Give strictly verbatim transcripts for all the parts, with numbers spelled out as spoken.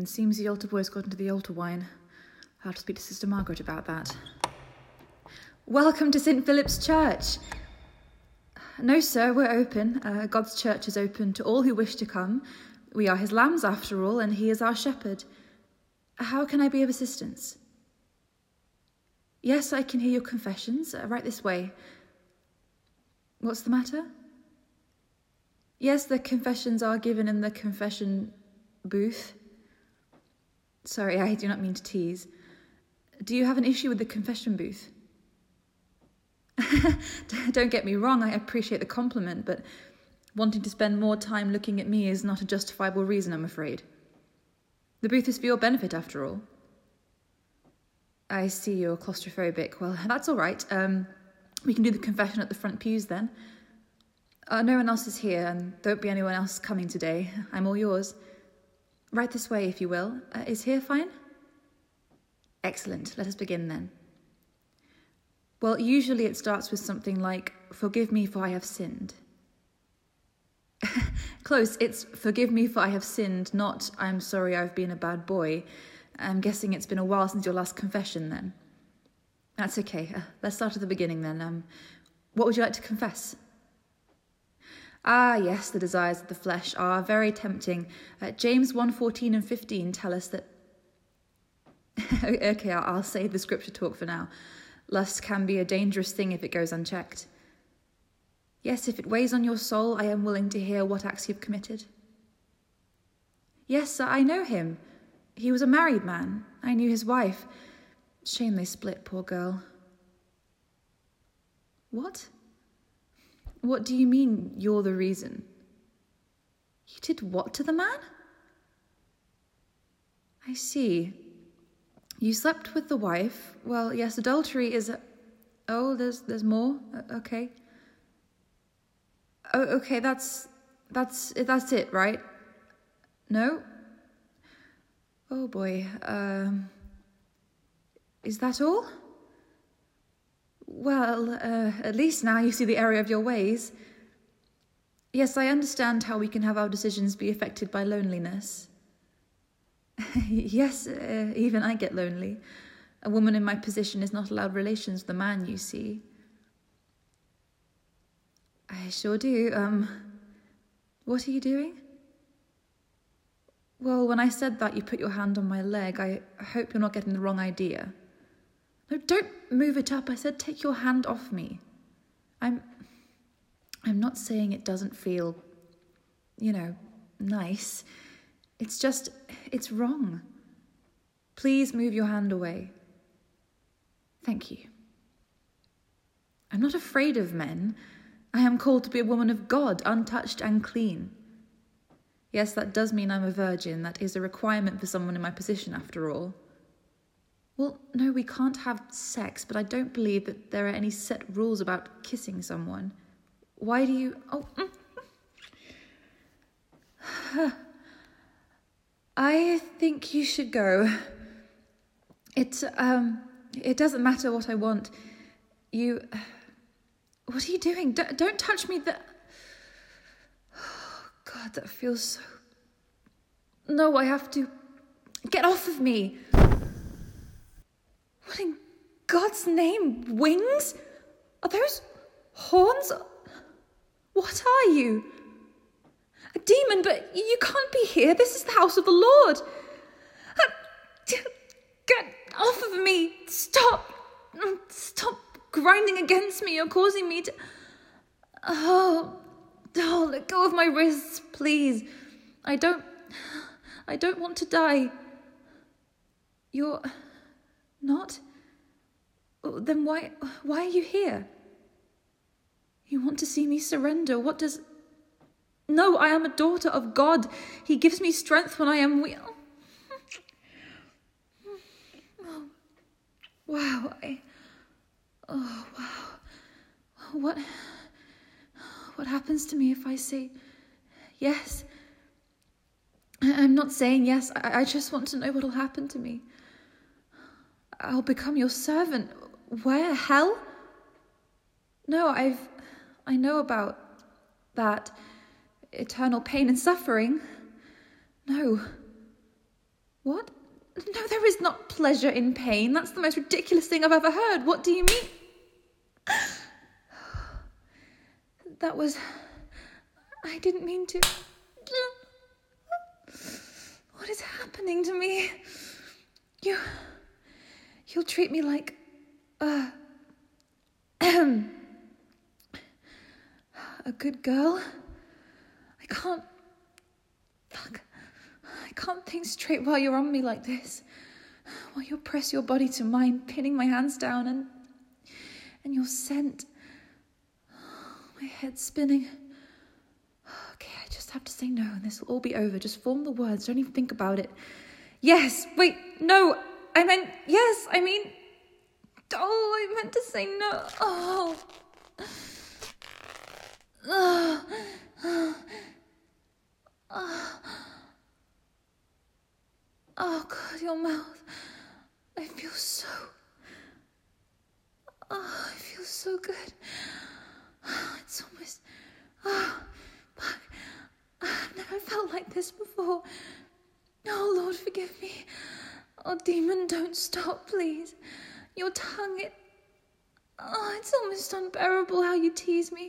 seems the altar boy's got into the altar wine. I'll have to speak to Sister Margaret about that. Welcome to Saint Philip's Church. No, sir, we're open. Uh, God's church is open to all who wish to come. We are his lambs, after all, and he is our shepherd. How can I be of assistance? Yes, I can hear your confessions. Uh, right this way. What's the matter? Yes, the confessions are given in the confession booth. Sorry, I do not mean to tease. Do you have an issue with the confession booth? Don't get me wrong, I appreciate the compliment, but wanting to spend more time looking at me is not a justifiable reason, I'm afraid. The booth is for your benefit, after all. I see you're claustrophobic. Well, that's all right. Um, we can do the confession at the front pews then. Uh, no one else is here, and there won't be anyone else coming today. I'm all yours. Right this way, if you will. Uh, is here fine? Excellent. Let us begin then. Well, usually it starts with something like, forgive me for I have sinned. Close, it's forgive me for I have sinned, not I'm sorry I've been a bad boy. I'm guessing it's been a while since your last confession then. That's okay. Uh, let's start at the beginning then. Um, what would you like to confess? Ah, yes, the desires of the flesh are very tempting. Uh, James one fourteen and fifteen tell us that... okay, I'll, I'll save the scripture talk for now. Lust can be a dangerous thing if it goes unchecked. Yes, if it weighs on your soul, I am willing to hear what acts you've committed. Yes, I know him. He was a married man. I knew his wife. Shame they split, poor girl. What? What do you mean you're the reason? You did what to the man? I see. You slept with the wife. Well, yes, adultery is a... Oh, there's there's more? Uh, okay. Oh, okay, that's... That's, that's it, right? No? Oh, boy. Um... Is that all? Well, uh, at least now you see the error of your ways. Yes, I understand how we can have our decisions be affected by loneliness. Yes, uh, even I get lonely. A woman in my position is not allowed relations with a man, you see. I sure do. Um, what are you doing? Well, when I said that you put your hand on my leg, I hope you're not getting the wrong idea. No, don't move it up. I said take your hand off me. I'm... I'm not saying it doesn't feel, you know, nice. It's just, it's wrong. Please move your hand away. Thank you. I'm not afraid of men. I am called to be a woman of God, untouched and clean. Yes, that does mean I'm a virgin. That is a requirement for someone in my position, after all. Well, no, we can't have sex, but I don't believe that there are any set rules about kissing someone. Why do you... Oh... I think you should go. It, um, it doesn't matter what I want. You... What are you doing? D- don't touch me. That... Oh, God, that feels so... No, I have to... Get off of me. What in God's name? Wings? Are those horns? What are you? A demon, but you can't be here. This is the house of the Lord. Get off of me. Stop. Stop grinding against me. You're causing me to... Oh, oh, let go of my wrists, please. I don't... I don't want to die. You're... not? Then why... why are you here? You want to see me surrender. What does... No, I am a daughter of God. He gives me strength when I am weak. Oh, wow. I, oh, wow. What... What happens to me if I say yes? I'm not saying yes. I, I just want to know what will happen to me. I'll become your servant. Where? Hell? No, I've... I know about that... eternal pain and suffering. No. What? No, there is not pleasure in pain. That's the most ridiculous thing I've ever heard. What do you mean? That was... I didn't mean to... What is happening to me? You... You'll treat me like... Uh... a good girl? I can't... Fuck. I can't think straight while you're on me like this. While you press your body to mine, pinning my hands down and... And your scent... My head's spinning. Okay, I just have to say no and this will all be over. Just form the words, don't even think about it. Yes, wait, no, I meant, yes, I mean... Oh, I meant to say no. Oh. Oh. Oh. Oh. Oh, God, your mouth. I feel so... Oh, I feel so good. It's almost... Oh, fuck. I've never felt like this before. Oh, Lord, forgive me. Oh, demon, don't stop, please. Your tongue, it... Oh, it's almost unbearable how you tease me.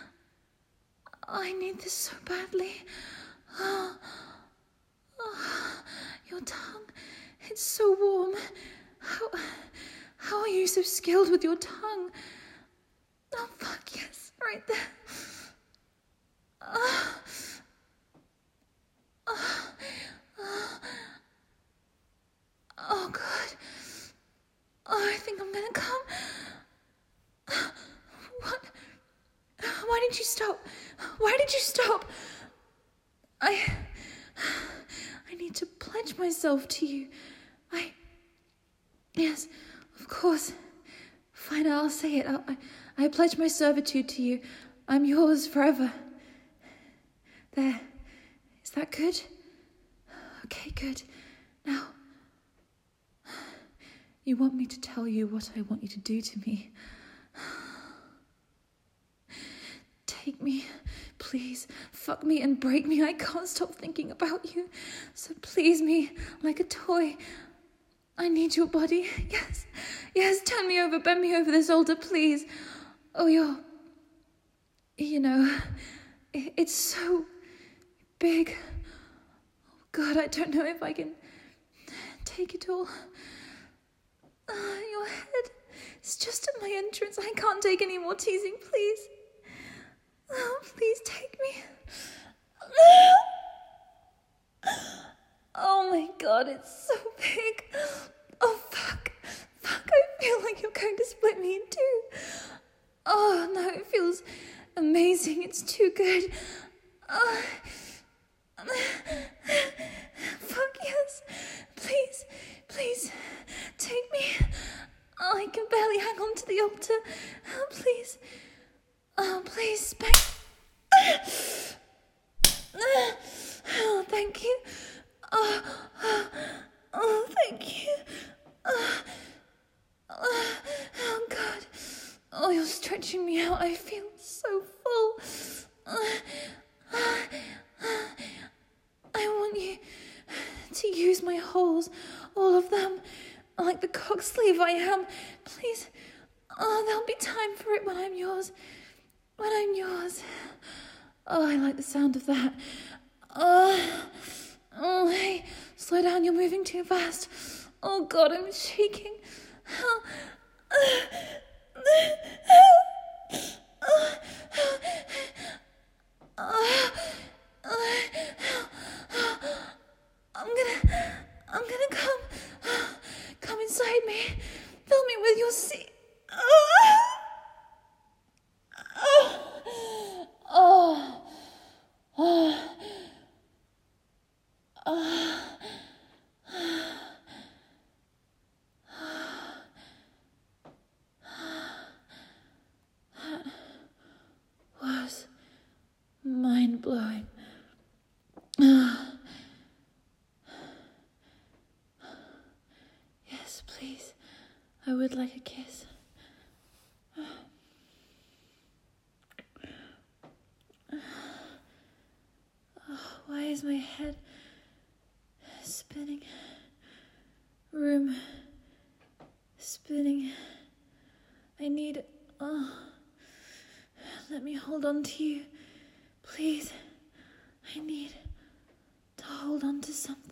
I need this so badly. Oh, oh, your tongue, it's so warm. How... How are you so skilled with your tongue? Oh, fuck, yes, right there. Oh, oh, oh, oh, God. Oh, I think I'm gonna come. What? Why did you stop? Why did you stop? I... I need to pledge myself to you. I... Yes, of course. Fine, I'll say it. I'll, I, I pledge my servitude to you. I'm yours forever. There. Is that good? Okay, good. Now, you want me to tell you what I want you to do to me. Take me, please. Fuck me and break me. I can't stop thinking about you. So please me like a toy. I need your body. Yes, yes, turn me over, bend me over this altar, please. Oh, you're... You know, it's so big. Oh, God, I don't know if I can take it all. Uh, your head is just at my entrance. I can't take any more teasing, please. Oh, please take me. Oh my God, it's so big. Oh, fuck. Fuck, I feel like you're going to split me in two. Oh, no, it feels amazing. It's too good. Oh. Fuck, yes. Please, please, take me. Oh, I can barely hang on to the altar. Oh, please. Oh, please, spank. Oh, thank you. Oh, oh, oh, thank you. Oh, oh, oh, God. Oh, you're stretching me out. I feel so full. Oh, oh, oh. I want you to use my holes, all of them, like the cock sleeve I am. Please. Oh, there'll be time for it when I'm yours. When I'm yours. Oh, I like the sound of that. Oh, oh, hey, slow down, you're moving too fast. Oh, God, I'm shaking. Oh, I'm gonna, I'm gonna come, come inside me, fill me with your sea. Oh, oh, oh, was mind-blowing. Yes, please. I would like a kiss. Oh, why is my head spinning? room spinning. I need... Oh, let me hold on to you. Please. I need to hold on to something.